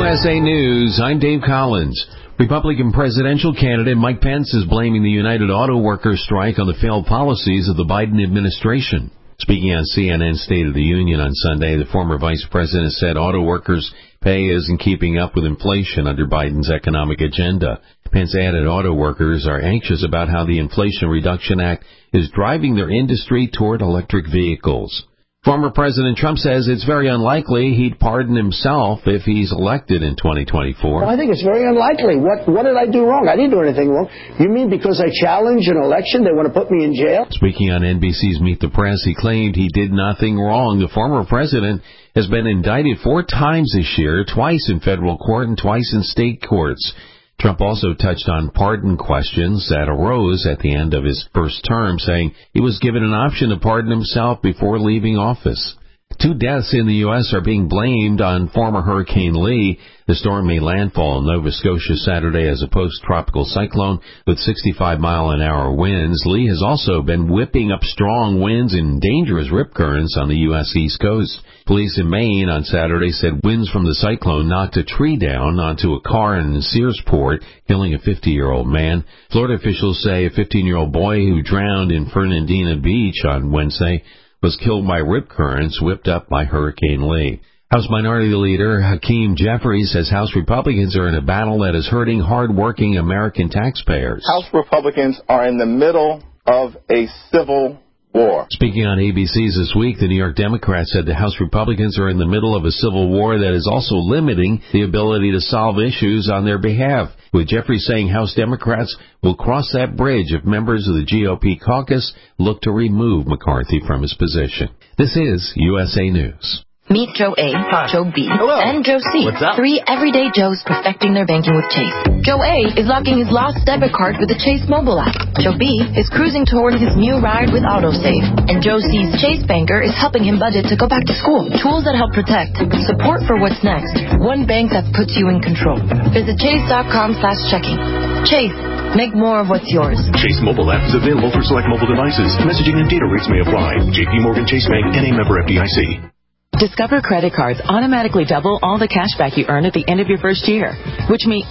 USA News, I'm Dave Collins. Republican presidential candidate Mike Pence is blaming the United Auto Workers strike on the failed policies of the Biden administration. Speaking on CNN State of the Union on Sunday, the former vice president said auto workers' pay isn't keeping up with inflation under Biden's economic agenda. Pence added auto workers are anxious about how the Inflation Reduction Act is driving their industry toward electric vehicles. Former President Trump says it's very unlikely he'd pardon himself if he's elected in 2024. Well, I think it's very unlikely. What did I do wrong? I didn't do anything wrong. You mean because I challenged an election, they want to put me in jail? Speaking on NBC's Meet the Press, he claimed he did nothing wrong. The former president has been indicted 4 times this year, twice in federal court and twice in state courts. Trump also touched on pardon questions that arose at the end of his first term, saying he was given an option to pardon himself before leaving office. 2 deaths in the U.S. are being blamed on former Hurricane Lee. The storm made landfall in Nova Scotia Saturday as a post-tropical cyclone with 65-mile-an-hour winds. Lee has also been whipping up strong winds and dangerous rip currents on the U.S. East Coast. Police in Maine on Saturday said winds from the cyclone knocked a tree down onto a car in Searsport, killing a 50-year-old man. Florida officials say a 15-year-old boy who drowned in Fernandina Beach on Wednesday was killed by rip currents whipped up by Hurricane Lee. House Minority Leader Hakeem Jeffries says House Republicans are in a battle that is hurting hard-working American taxpayers. House Republicans are in the middle of a civil war. Speaking on ABC's This Week, the New York Democrats said the House Republicans are in the middle of a civil war that is also limiting the ability to solve issues on their behalf, with Jeffries saying House Democrats will cross that bridge if members of the GOP caucus look to remove McCarthy from his position. This is USA News. Meet Joe A, Joe B, Hello. and Joe C. What's up? 3 everyday Joes perfecting their banking with Chase. Joe A is locking his lost debit card with the Chase mobile app. Joe B is cruising toward his new ride with AutoSave. And Joe C's Chase banker is helping him budget to go back to school. Tools that help protect. Support for what's next. One bank that puts you in control. Visit chase.com/checking. Chase. Make more of what's yours. Chase mobile app is available for select mobile devices. Messaging and data rates may apply. JP Morgan Chase Bank, N.A. member FDIC. Discover credit cards automatically double all the cash back you earn at the end of your first year. Which means...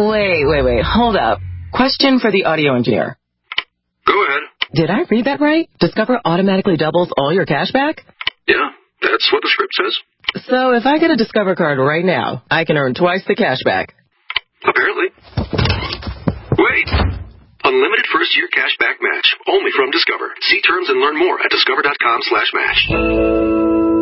Wait, hold up. Question for the audio engineer. Go ahead. Did I read that right? Discover automatically doubles all your cash back? Yeah, that's what the script says. So if I get a Discover card right now, I can earn twice the cash back. Apparently. Wait! Unlimited first-year cash back match. Only from Discover. See terms and learn more at discover.com/match.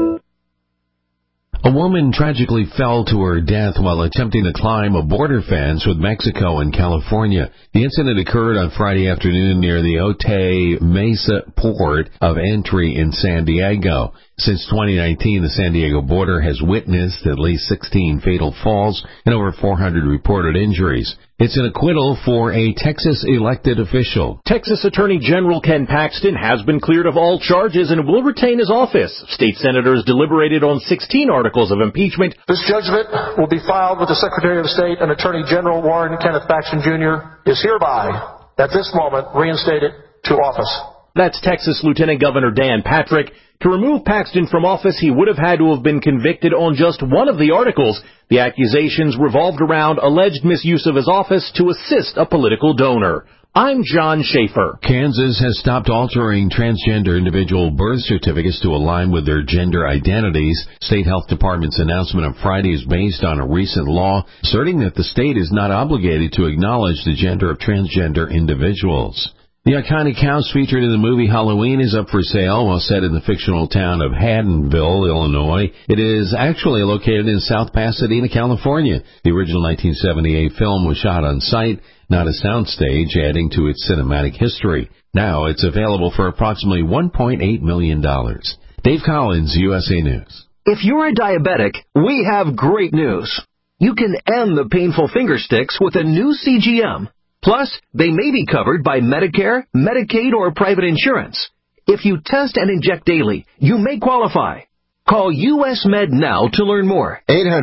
A woman tragically fell to her death while attempting to climb a border fence with Mexico and California. The incident occurred on Friday afternoon near the Otay Mesa port of entry in San Diego. Since 2019, the San Diego border has witnessed at least 16 fatal falls and over 400 reported injuries. It's an acquittal for a Texas elected official. Texas Attorney General Ken Paxton has been cleared of all charges and will retain his office. State senators deliberated on 16 articles of impeachment. This judgment will be filed with the Secretary of State and Attorney General Warren Kenneth Paxton Jr. is hereby, at this moment, reinstated to office. That's Texas Lieutenant Governor Dan Patrick. To remove Paxton from office, he would have had to have been convicted on just one of the articles. The accusations revolved around alleged misuse of his office to assist a political donor. I'm John Schaefer. Kansas has stopped altering transgender individual birth certificates to align with their gender identities. State Health Department's announcement on Friday is based on a recent law asserting that the state is not obligated to acknowledge the gender of transgender individuals. The iconic house featured in the movie Halloween is up for sale while set in the fictional town of Haddonville, Illinois. It is actually located in South Pasadena, California. The original 1978 film was shot on site, not a soundstage, adding to its cinematic history. Now it's available for approximately $1.8 million. Dave Collins, USA News. If you're a diabetic, we have great news. You can end the painful finger sticks with a new CGM. Plus, they may be covered by Medicare, Medicaid, or private insurance. If you test and inject daily, you may qualify. Call US Med now to learn more.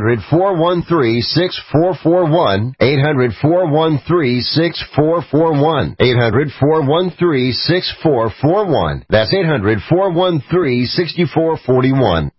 800-413-6441. 800-413-6441. 800-413-6441. That's 800-413-6441.